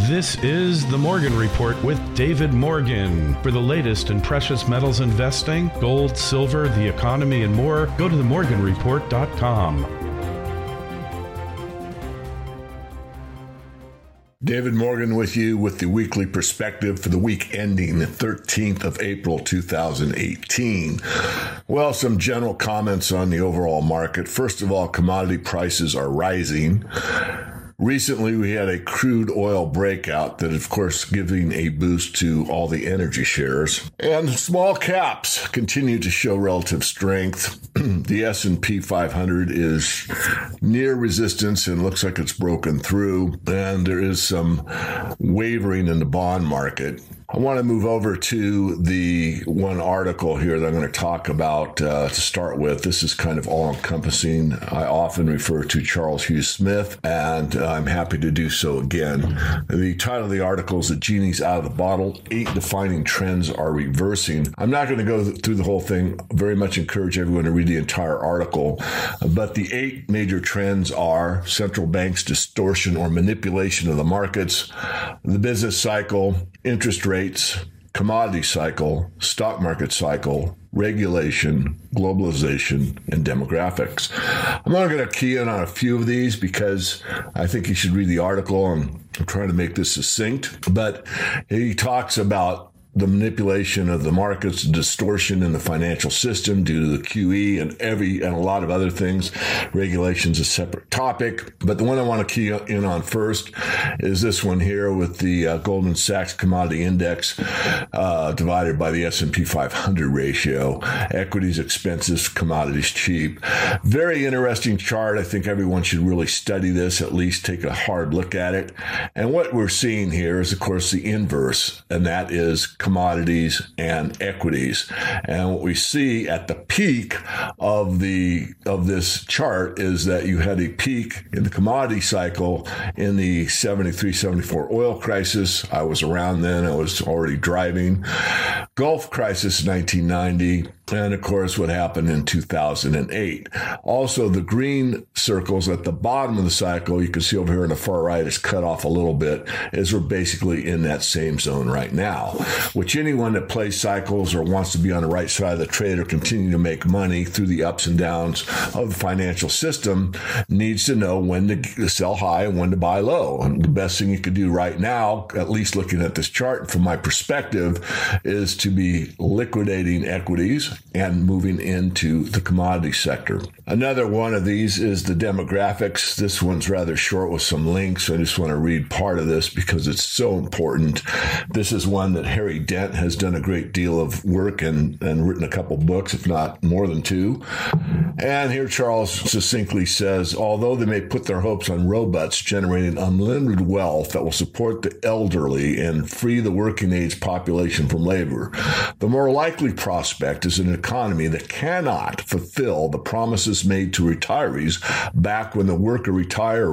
This is the Morgan Report with David Morgan. For the latest in precious metals investing, gold, silver, the economy, and more, go to themorganreport.com. David Morgan with you with the weekly perspective for the week ending the 13th of April, 2018. Well, some general comments on the overall market. First of all, commodity prices are rising. Recently, we had a crude oil breakout that, of course, giving a boost to all the energy shares. And small caps continue to show relative strength. The S&P 500 is near resistance and looks like it's broken through. And there is some wavering in the bond market. I want to move over to the one article here that I'm going to talk about to start with. This is kind of all-encompassing. I often refer to Charles Hugh Smith, and I'm happy to do so again. The title of the article is "The Genie's Out of the Bottle. 8 Defining Trends Are Reversing." I'm not going to go through the whole thing. I very much encourage everyone to read the entire article. But the 8 major trends are central banks' distortion or manipulation of the markets, the business cycle, interest rates, commodity cycle, stock market cycle, regulation, globalization, and demographics. I'm not going to key in on a few of these because I think you should read the article, and I'm trying to make this succinct. But he talks about the manipulation of the markets, distortion in the financial system due to the QE and a lot of other things. Regulation's a separate topic, but the one I want to key in on first is this one here with the Goldman Sachs Commodity Index divided by the S&P 500 ratio. Equities expensive, commodities cheap. Very interesting chart. I think everyone should really study this, at least take a hard look at it. And what we're seeing here is, of course, the inverse, and that is commodities and equities. And what we see at the peak of this chart is that you had a peak in the commodity cycle in the 73, 74 oil crisis. I was around then. I was already driving. Gulf crisis 1990. And of course, what happened in 2008. Also, the green circles at the bottom of the cycle, you can see over here on the far right, is cut off a little bit, as we're basically in that same zone right now, which anyone that plays cycles or wants to be on the right side of the trade or continue to make money through the ups and downs of the financial system needs to know when to sell high and when to buy low. And the best thing you could do right now, at least looking at this chart from my perspective, is to be liquidating equities and moving into the commodity sector. Another one of these is the demographics. This one's rather short with some links. I just want to read part of this because it's so important. This is one that Harry Dent has done a great deal of work and written a couple books, if not more than 2. And here Charles succinctly says, although they may put their hopes on robots generating unlimited wealth that will support the elderly and free the working age population from labor, the more likely prospect is an economy that cannot fulfill the promises made to retirees back when the worker-retiree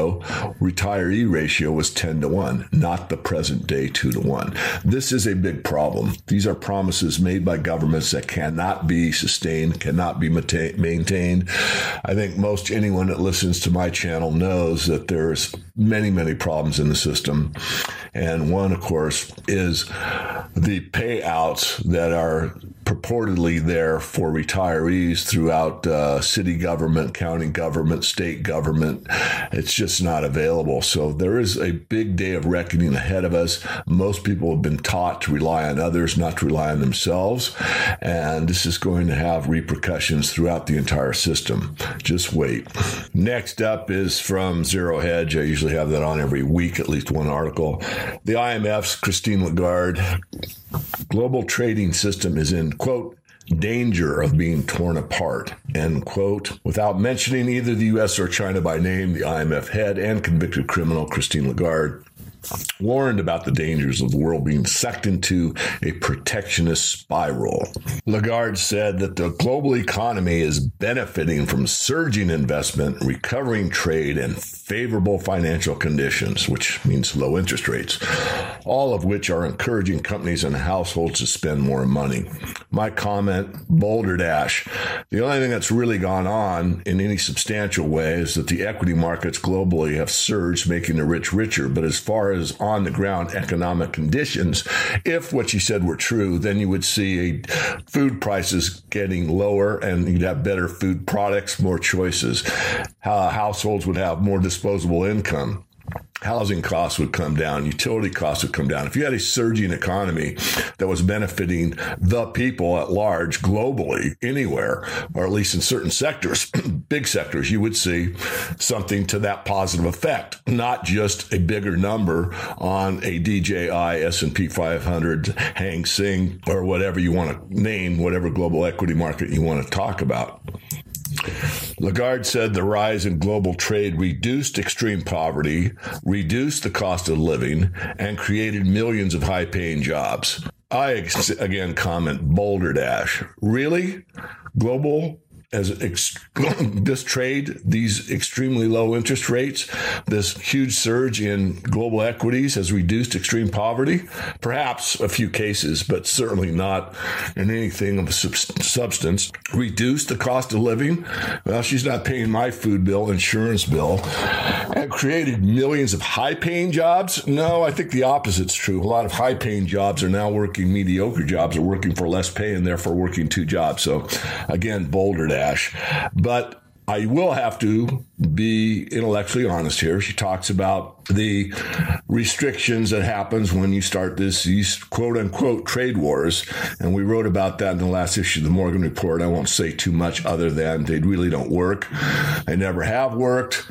ratio was 10-1, not the present day 2-1. This is a big problem. These are promises made by governments that cannot be sustained, cannot be maintained. I think most anyone that listens to my channel knows that there's many, many problems in the system. And one, of course, is the payouts that are purportedly there for retirees throughout city government, county government, state government. It's just not available. So there is a big day of reckoning ahead of us. Most people have been taught to rely on others, not to rely on themselves. And this is going to have repercussions throughout the entire system. Just wait. Next up is from Zero Hedge. I usually have that on every week, at least one article. The IMF's Christine Lagarde. Global trading system is in, quote, danger of being torn apart, end quote. Without mentioning either the U.S. or China by name, the IMF head and convicted criminal Christine Lagarde warned about the dangers of the world being sucked into a protectionist spiral. Lagarde said that the global economy is benefiting from surging investment, recovering trade, and favorable financial conditions, which means low interest rates, all of which are encouraging companies and households to spend more money. my comment, Boulder Dash. The only thing that's really gone on in any substantial way is that the equity markets globally have surged, making the rich richer. But as far as on-the-ground economic conditions, if what you said were true, then you would see food prices getting lower and you'd have better food products, more choices. Households would have more disposable income. Housing costs would come down. Utility costs would come down. If you had a surging economy that was benefiting the people at large globally, anywhere, or at least in certain sectors, big sectors, you would see something to that positive effect, not just a bigger number on a DJI, S&P 500, Hang Seng, or whatever you want to name, whatever global equity market you want to talk about. Lagarde said the rise in global trade reduced extreme poverty, reduced the cost of living, and created millions of high-paying jobs. I, again, comment, Boulder Dash. Really? Global this trade, these extremely low interest rates, this huge surge in global equities has reduced extreme poverty? Perhaps a few cases, but certainly not in anything of substance. Reduced the cost of living? Well, she's not paying my food bill, insurance bill. And created millions of high-paying jobs? No, I think the opposite's true. A lot of high-paying jobs are now working mediocre jobs, or working for less pay and therefore working two jobs. So again, Boulder Dash. But I will have to be intellectually honest here. She talks about the restrictions that happens when you start these quote unquote trade wars. And we wrote about that in the last issue of the Morgan Report. I won't say too much other than they really don't work. They never have worked.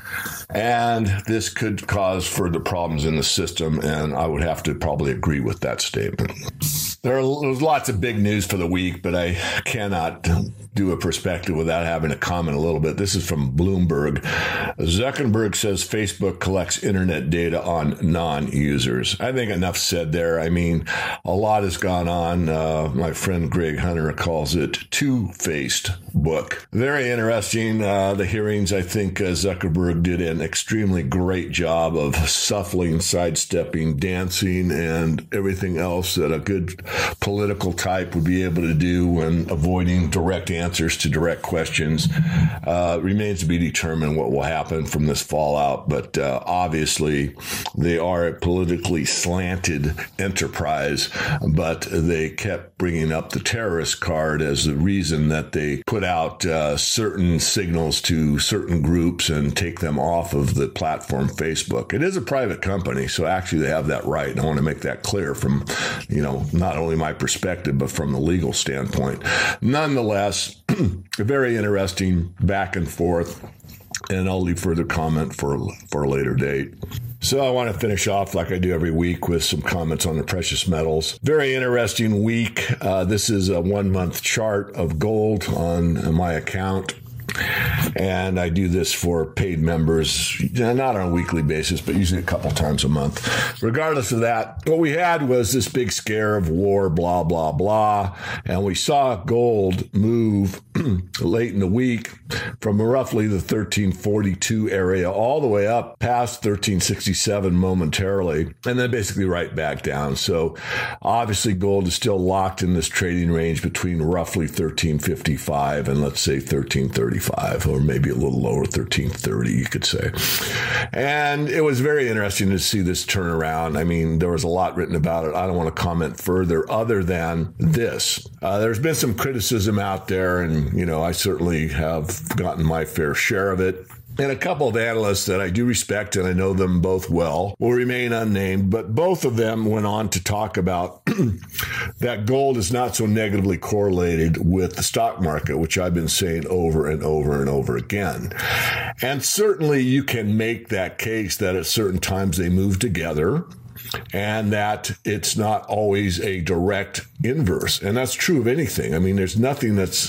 And this could cause further problems in the system. And I would have to probably agree with that statement. There's lots of big news for the week, but I cannot do a perspective without having to comment a little bit. This is from Bloomberg. Zuckerberg says Facebook collects internet data on non-users. I think enough said there. I mean, a lot has gone on. My friend Greg Hunter calls it two-faced book. Very interesting. The hearings, I think Zuckerberg did an extremely great job of shuffling, sidestepping, dancing, and everything else that a good political type would be able to do when avoiding direct answers to direct questions. Remains to be determined what will happen from this fallout, but obviously they are a politically slanted enterprise, but they kept bringing up the terrorist card as the reason that they put out certain signals to certain groups and take them off of the platform Facebook. It is a private company, so actually they have that right. And I want to make that clear from, not only my perspective, but from the legal standpoint. Nonetheless, very interesting back and forth, and I'll leave further comment for a later date. So I want to finish off like I do every week with some comments on the precious metals. Very interesting week. This is a 1-month chart of gold on my account. And I do this for paid members, not on a weekly basis, but usually a couple times a month. Regardless of that, what we had was this big scare of war, blah, blah, blah. And we saw gold move late in the week from roughly the 1342 area all the way up past 1367 momentarily, and then basically right back down. So obviously gold is still locked in this trading range between roughly 1355 and let's say 1335, or maybe a little lower, 1330, you could say. And it was very interesting to see this turnaround. I mean, there was a lot written about it. I don't want to comment further other than this. There's been some criticism out there, and, I certainly have gotten my fair share of it. And a couple of analysts that I do respect, and I know them both well, will remain unnamed, but both of them went on to talk about that gold is not so negatively correlated with the stock market, which I've been saying over and over and over again. And certainly you can make that case that at certain times they move together, and that it's not always a direct inverse. And that's true of anything. I mean, there's nothing that's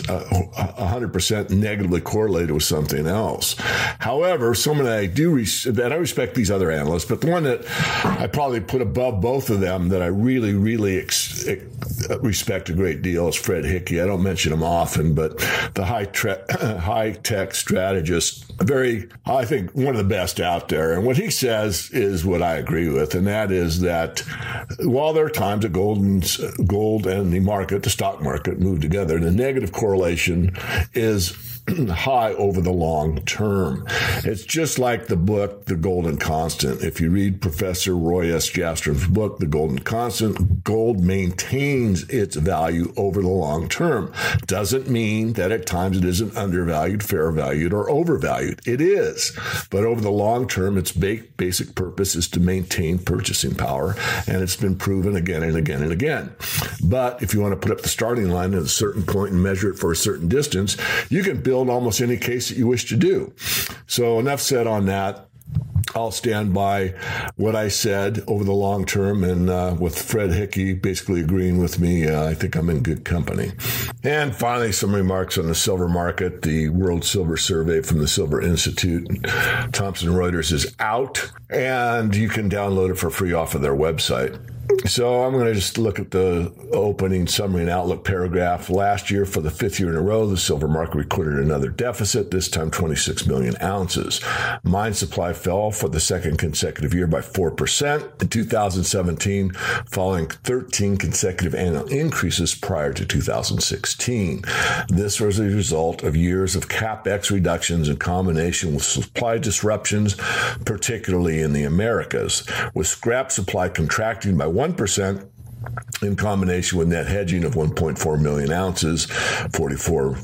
100% negatively correlated with something else. However, someone that I do that I respect these other analysts, but the one that I probably put above both of them that I really, really respect a great deal is Fred Hickey. I don't mention him often, but the high-tech strategist, I think one of the best out there. And what he says is what I agree with, and that is is that while there are times that gold and the market, the stock market, move together, the negative correlation is high over the long term. It's just like the book, The Golden Constant. If you read Professor Roy S. Jastrom's book, The Golden Constant, gold maintains its value over the long term. Doesn't mean that at times it isn't undervalued, fair valued, or overvalued. It is. But over the long term, its basic purpose is to maintain purchasing power, and it's been proven again and again and again. But if you want to put up the starting line at a certain point and measure it for a certain distance, you can build almost any case that you wish to do. So enough said on that. I'll stand by what I said over the long term, and with Fred Hickey basically agreeing with me, I think I'm in good company. And finally, some remarks on the silver market. The World Silver Survey from the Silver Institute, Thomson Reuters, is out, and you can download it for free off of their website. So I'm going to just look at the opening summary and outlook paragraph. Last year, for the fifth year in a row, the silver market recorded another deficit, this time 26 million ounces. Mine supply fell for the second consecutive year by 4% in 2017, following 13 consecutive annual increases prior to 2016. This was a result of years of CapEx reductions in combination with supply disruptions, particularly in the Americas, with scrap supply contracting by 1% in combination with net hedging of 1.4 million ounces, 44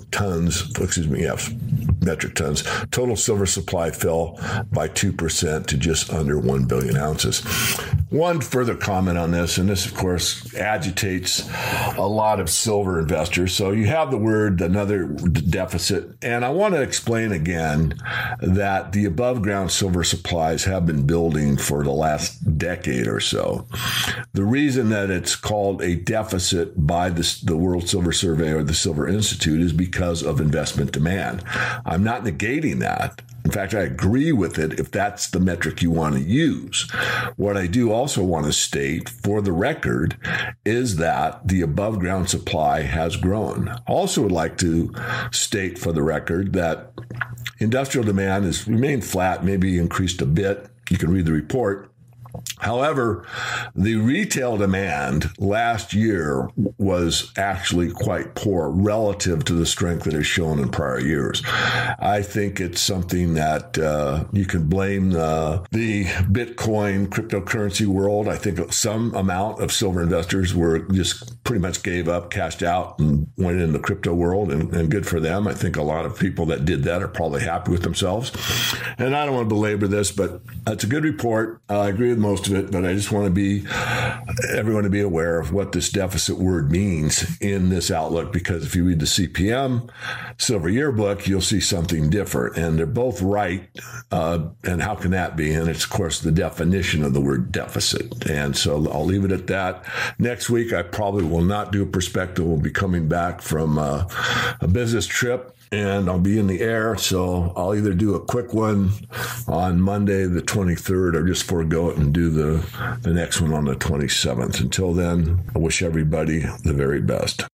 metric tons. Total silver supply fell by 2% to just under 1 billion ounces. One further comment on this, and this, of course, agitates a lot of silver investors. So you have the word another deficit, and I want to explain again that the above-ground silver supplies have been building for the last decade or so. The reason that it's called a deficit by the World Silver Survey or the Silver Institute is because of investment demand. I'm not negating that. In fact, I agree with it if that's the metric you want to use. What I do also want to state for the record is that the above ground supply has grown. Also would like to state for the record that industrial demand has remained flat, maybe increased a bit. You can read the report. However, the retail demand last year was actually quite poor relative to the strength that is shown in prior years. I think it's something that you can blame the Bitcoin cryptocurrency world. I think some amount of silver investors were just pretty much gave up, cashed out, and went in the crypto world, and good for them. I think a lot of people that did that are probably happy with themselves. And I don't want to belabor this, but it's a good report. I agree with most of it, but I just want everyone to be aware of what this deficit word means in this outlook, because if you read the CPM Silver Yearbook, you'll see something different, and they're both right. And how can that be? And it's, of course, the definition of the word deficit. And so I'll leave it at that. Next week, I probably will not do a perspective. We'll be coming back from a business trip, and I'll be in the air, so I'll either do a quick one on Monday the 23rd or just forego it and do the next one on the 27th. Until then, I wish everybody the very best.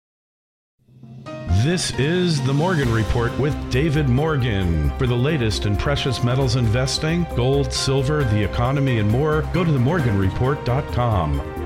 This is the Morgan Report with David Morgan. For the latest in precious metals investing, gold, silver, the economy, and more, go to themorganreport.com.